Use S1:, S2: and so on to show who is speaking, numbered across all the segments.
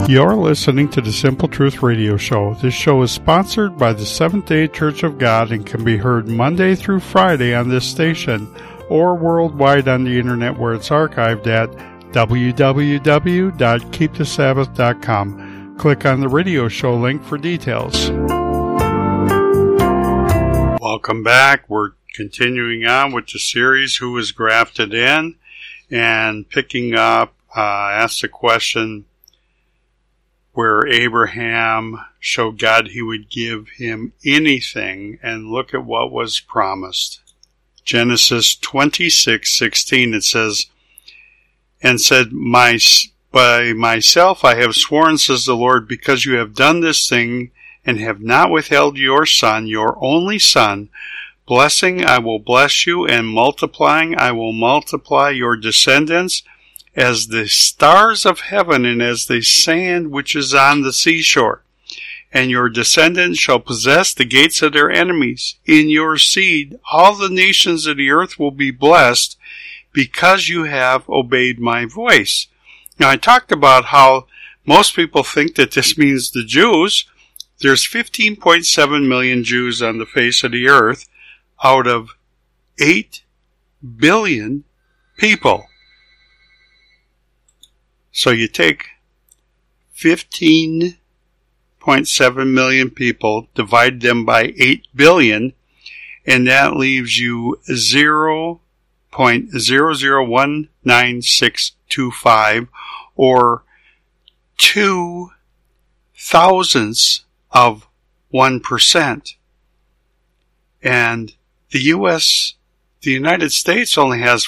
S1: You're listening to the Simple Truth Radio Show. This show is sponsored by the Seventh-day Church of God and can be heard Monday through Friday on this station or worldwide on the internet where it's archived at www.keepthesabbath.com. Click on the radio show link for details. Welcome back. We're continuing on with the series, Who is Grafted In? And picking up, asked a question where Abraham showed God he would give him anything, and look at what was promised. Genesis 26:16, it says, and said, by myself I have sworn, says the Lord, because you have done this thing and have not withheld your son, your only son, blessing I will bless you, and multiplying I will multiply your descendants as the stars of heaven and as the sand which is on the seashore. And your descendants shall possess the gates of their enemies. In your seed all the nations of the earth will be blessed, because you have obeyed my voice. Now, I talked about how most people think that this means the Jews. There's 15.7 million Jews on the face of the earth out of 8 billion people. So you take 15.7 million people, divide them by 8 billion, and that leaves you 0.001965, or 2 thousandths of 1%. And the United States only has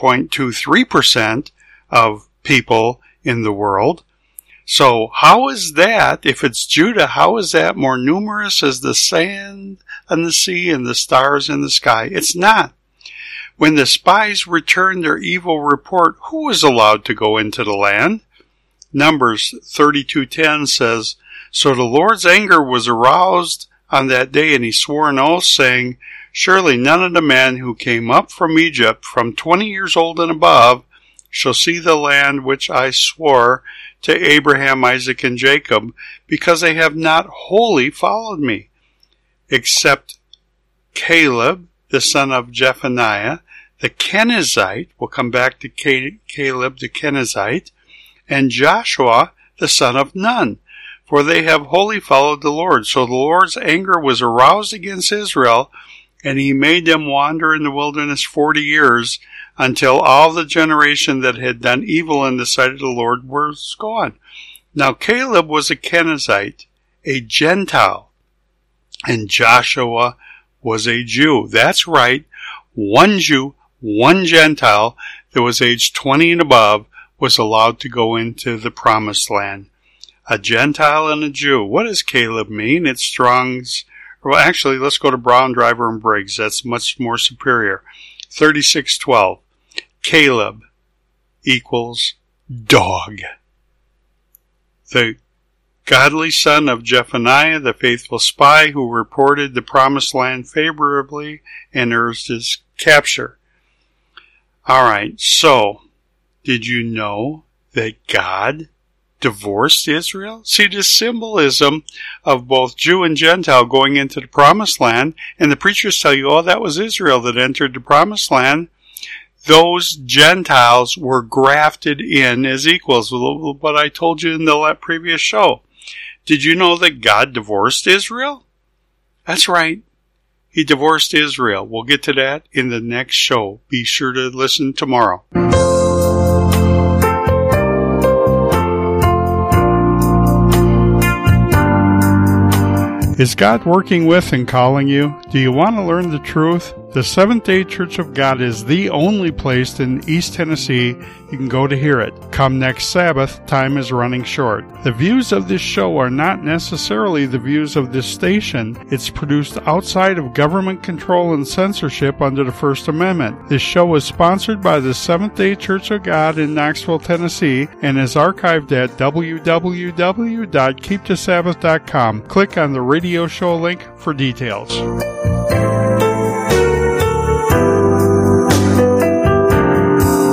S1: 4.23% of people in the world. So how is that, if it's Judah, how is that more numerous as the sand on the sea and the stars in the sky? It's not. When the spies returned their evil report, who was allowed to go into the land? Numbers 32:10 says, so the Lord's anger was aroused on that day, and he swore an oath, saying, surely none of the men who came up from Egypt from 20 years old and above shall see the land which I swore to Abraham, Isaac, and Jacob, because they have not wholly followed me, except Caleb, the son of Jephunneh, the Kenizzite, we'll come back to Caleb the Kenizzite, and Joshua, the son of Nun, for they have wholly followed the Lord. So the Lord's anger was aroused against Israel, and he made them wander in the wilderness 40 years, until all the generation that had done evil in the sight of the Lord was gone. Now Caleb was a Kenizzite, a Gentile, and Joshua was a Jew. That's right, one Jew, one Gentile that was aged 20 and above was allowed to go into the promised land. A Gentile and a Jew. What does Caleb mean? It's Strong's. Well, actually, let's go to Brown, Driver, and Briggs. That's much more superior. 36:12. Caleb equals dog. The godly son of Jephunneh, the faithful spy who reported the promised land favorably and urged its capture. Alright, so, did you know that God divorced Israel? See, the symbolism of both Jew and Gentile going into the promised land, and the preachers tell you, oh, that was Israel that entered the promised land. Those Gentiles were grafted in as equals, what I told you in the previous show. Did you know that God divorced Israel? That's right. He divorced Israel. We'll get to that in the next show. Be sure to listen tomorrow. Is God working with and calling you? Do you want to learn the truth? The Seventh-day Church of God is the only place in East Tennessee you can go to hear it. Come next Sabbath, time is running short. The views of this show are not necessarily the views of this station. It's produced outside of government control and censorship under the First Amendment. This show is sponsored by the Seventh-day Church of God in Knoxville, Tennessee, and is archived at www.keepthesabbath.com. Click on the radio show link for details.